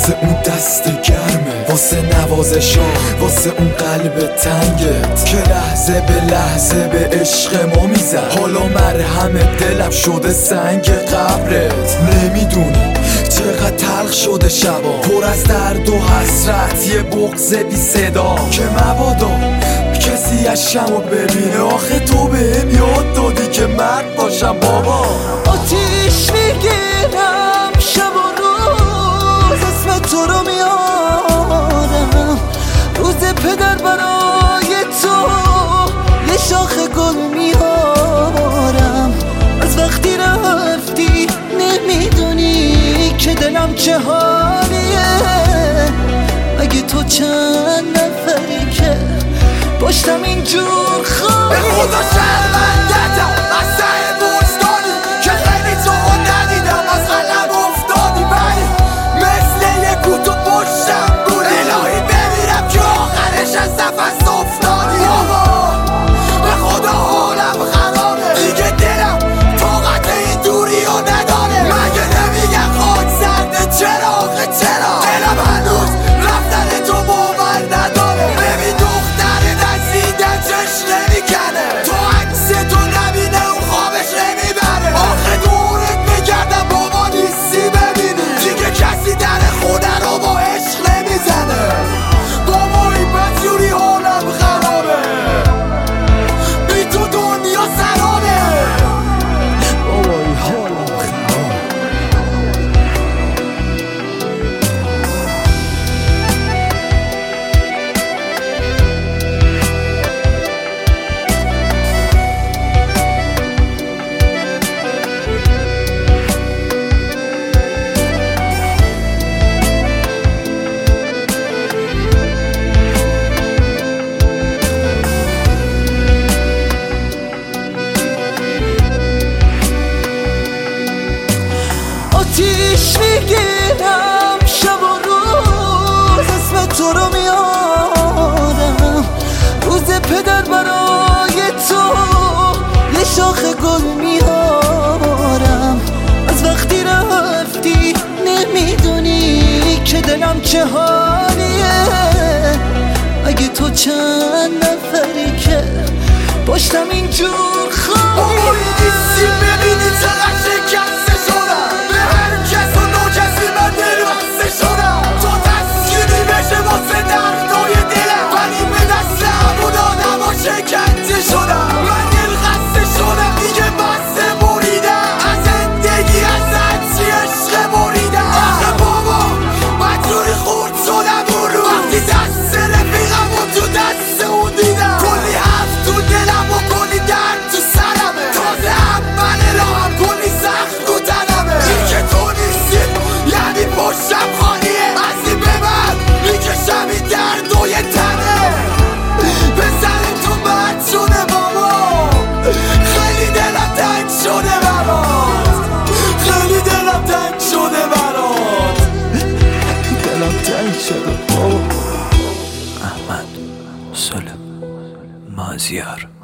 واسه اون دست گرمه، واسه نوازشا، واسه اون قلب تنگت که لحظه به لحظه به عشق ما میزد. حالا مرهم دلم شده سنگ قبرت. نمیدونی چقدر تلخ شده شبا، پر از درد و حسرت، یه بغض بی صدا که مبادا کسی عشقمو ببینه. آخه تو بهم یاد دادی که مرد باشم بابا. آتیش میگیرم شب و روز، اسم تو رو میارم. روز پدر برای تو یه شاخ گل میارم. از وقتی رفتی نمیدونی که دلم چه حالیه. اگه تو چند نفری که پشتم اینجور خواهی، به خدا شرمندتم از ته بوستانی که خیلی تو ندیدم از قلم افتادی. بلی مثل یه کوتو پشتم بودی. الهی بمیرم که آخرش از نفس افتادی. آقا به خدا حالم خرابه دیگه، دلم طاقت این دوری رو نداره. مگه نمیگن خاک سرده چراغ چرا؟ دلم هنوز رفتن تو باور نداره. ببین دختر نزیدن چش نمیکنه، تو عکس تو نبینه اون خوابش نمیبره. آخه دورت میگردم بابا نیستی ببینی، دیگه کسی در خونه رو با عشق نمیزنه. بابا این بدجوری حالم خرابه، بی تو دنیا سرابه. بابا این حالم خرابه. آتیش میگیرم شب و روز، اسم تو رو میارم. روز پدر برای تو یه شاخ گل میارم. از وقتی رفتی نمیدونی که دلم چه حالیه. اگه تو چند نفری که پشتم اینجور خواهی، بابا نیستی ببینی چقدر شکسته شدم. به هر کس و نوکسی من دل بسته شدم. تو تسکینی بشه واسه دردای دلم، ولی به دست همون آدم ها شکنجه شدم. من دل خسته شدم دیگه، بسته بریدم از زندگی، از هرچی عشق بریدم. آخه بابا من جوری خورد شدم اون رو، وقتی دست رفیقم و تو دست اون دیدم. کلی حرف تو دلم و کلی درد تو سرمه، تازه اول راهم کلی سخت رو تنمه. این که تو نیستی یعنی پشتم خالیه، از این به بعد میکشم این درد و یه تنه. بزنی تو مرد شده بابا، خیلی دلم تنگ شده برات، خیلی دلم تنگ شده برات، دلم تنگ شده بابا. احمد سلم مازیار